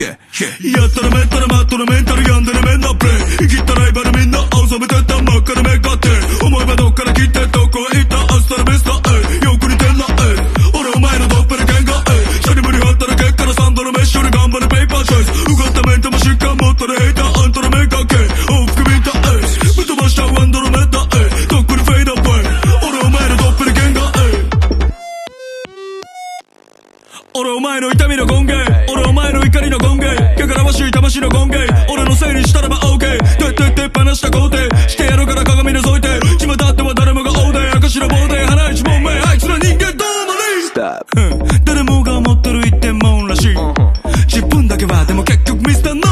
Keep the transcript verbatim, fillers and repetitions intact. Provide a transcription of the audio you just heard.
やったらめったらマットなメンタル病んでるメンなプレイ生きったライバルみんな青ざめてた真っ赤な目がって思えばどっから来てどこへ行ったアスタラベスタよく似てんな俺お前のドッペルゲンガーシャリ無理張ったら結果のさんドの飯より頑張るペーパーチョイスうがったメンタも疾患持ったらヘイターあんたの目がけ往復ビンタぶっ飛ばしちゃうアンドロメダとっくにフェイドアウェイ俺お前のドッペルゲンガー俺お前の痛みの権限俺お前の怒りの権限汚らわしい魂の権限俺のせいにしたらば OK てってってっ放した肯定してやるから鏡覗いて血またっては誰もが大で赤白棒で花一問目あいつら人間どうもに誰もが持ってる一点もんらしい自分だけはでも結局ミスターノ